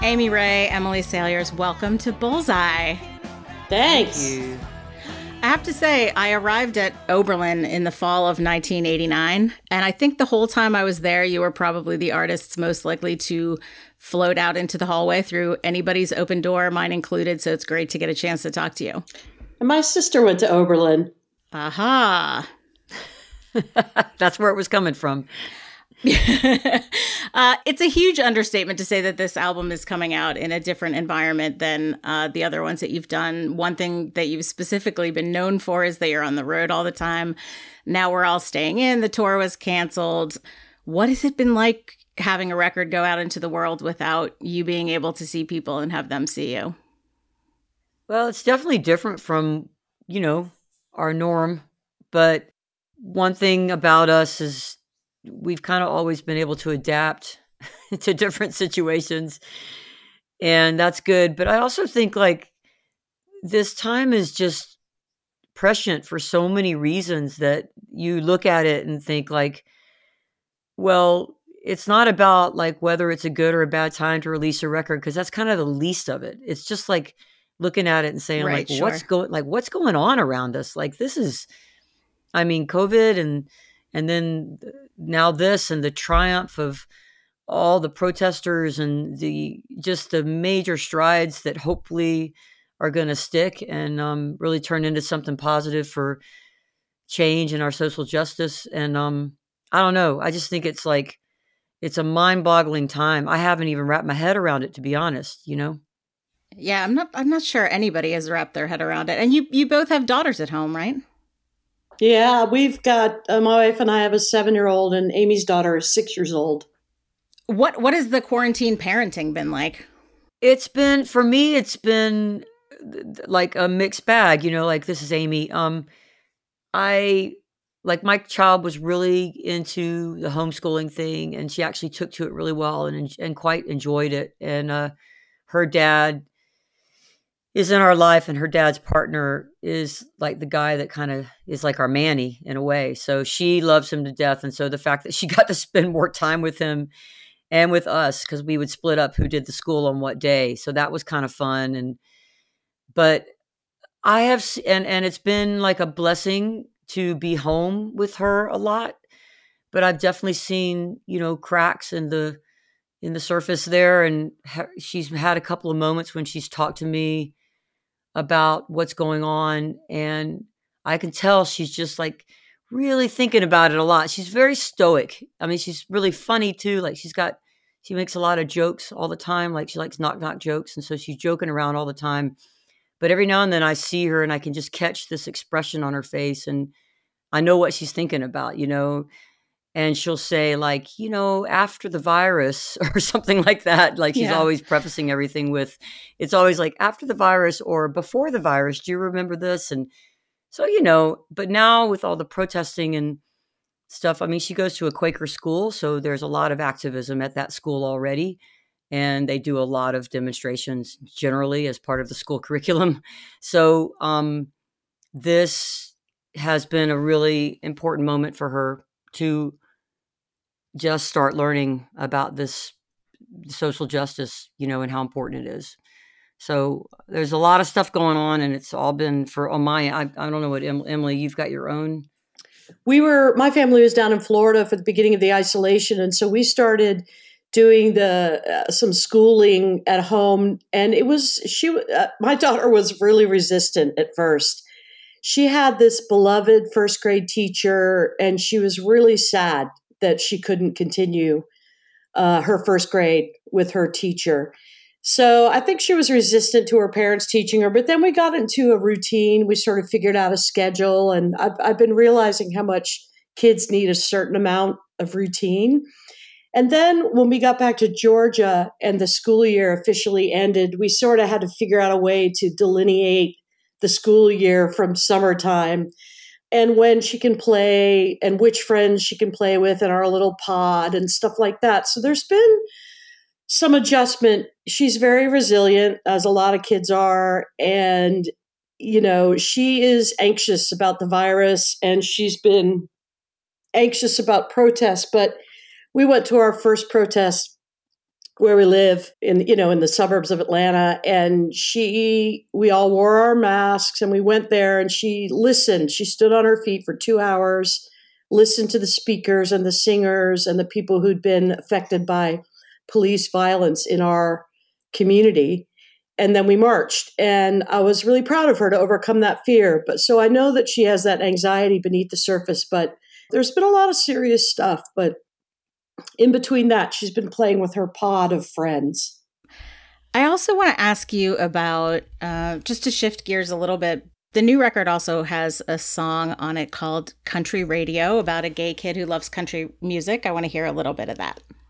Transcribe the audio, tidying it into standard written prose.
Amy Ray, Emily Saliers, welcome to Bullseye. Thanks. Thank you. I have to say, I arrived at Oberlin in the fall of 1989, and I think the whole time I was there, you were probably the artists most likely to float out into the hallway through anybody's open door, mine included, so it's great to get a chance to talk to you. And my sister went to Oberlin. Aha. That's where it was coming from. It's a huge understatement to say that this album is coming out in a different environment than the other ones that you've done. One thing that you've specifically been known for is that you're on the road all the time. Now we're all staying in. The tour was canceled. What has it been like having a record go out into the world without you being able to see people and have them see you? Well, it's definitely different from, our norm. But one thing about us is we've kind of always been able to adapt to different situations, and that's good. But I also think this time is just prescient for so many reasons that you look at it and think well, it's not about whether it's a good or a bad time to release a record, because that's kind of the least of it. It's just looking at it and saying Right, well, sure. what's going on around us? This is, COVID, and then now this, and the triumph of all the protesters, and the major strides that hopefully are going to stick and really turn into something positive for change in our social justice. And I don't know. I just think it's a mind-boggling time. I haven't even wrapped my head around it, to be honest. Yeah, I'm not sure anybody has wrapped their head around it. And you both have daughters at home, right? Yeah, we've got my wife and I have a 7-year-old, and Amy's daughter is 6 years old. What has the quarantine parenting been like? It's been, for me, it's been like a mixed bag. This is Amy. I my child was really into the homeschooling thing, and she actually took to it really well and quite enjoyed it. And her dad is in our life, and her dad's partner is the guy that kind of is like our Manny in a way. So she loves him to death. And so the fact that she got to spend more time with him and with us, because we would split up who did the school on what day. So that was kind of fun. But I have, and it's been like a blessing to be home with her a lot. But I've definitely seen, cracks in the surface there. And she's had a couple of moments when she's talked to me about what's going on, and I can tell she's just really thinking about it a lot. She's very stoic. She's really funny too. She makes a lot of jokes all the time. She likes knock jokes, and so she's joking around all the time. But every now and then I see her and I can just catch this expression on her face, and I know what she's thinking about, and she'll say after the virus or something like that. She's Yeah. always prefacing everything with, it's always after the virus or before the virus. Do you remember this? And so, but now with all the protesting and stuff, she goes to a Quaker school. So there's a lot of activism at that school already. And they do a lot of demonstrations generally as part of the school curriculum. So this has been a really important moment for her to just start learning about this social justice, and how important it is. So there's a lot of stuff going on, and it's all been I don't know what, Emily, you've got your own. My family was down in Florida for the beginning of the isolation. And so we started doing some schooling at home. And my daughter was really resistant at first. She had this beloved first grade teacher, and she was really sad that she couldn't continue her first grade with her teacher. So I think she was resistant to her parents teaching her, but then we got into a routine. We sort of figured out a schedule, and I've been realizing how much kids need a certain amount of routine. And then when we got back to Georgia and the school year officially ended, we sort of had to figure out a way to delineate the school year from summertime, and when she can play and which friends she can play with in our little pod and stuff like that. So there's been some adjustment. She's very resilient, as a lot of kids are. And, she is anxious about the virus, and she's been anxious about protests. But we went to our first protest where we live in the suburbs of Atlanta. And we all wore our masks and we went there and she listened. She stood on her feet for 2 hours, listened to the speakers and the singers and the people who'd been affected by police violence in our community. And then we marched. And I was really proud of her to overcome that fear. But so I know that she has that anxiety beneath the surface, but there's been a lot of serious stuff. But in between that, she's been playing with her pod of friends. I also want to ask you about, just to shift gears a little bit, the new record also has a song on it called Country Radio about a gay kid who loves country music. I want to hear a little bit of that.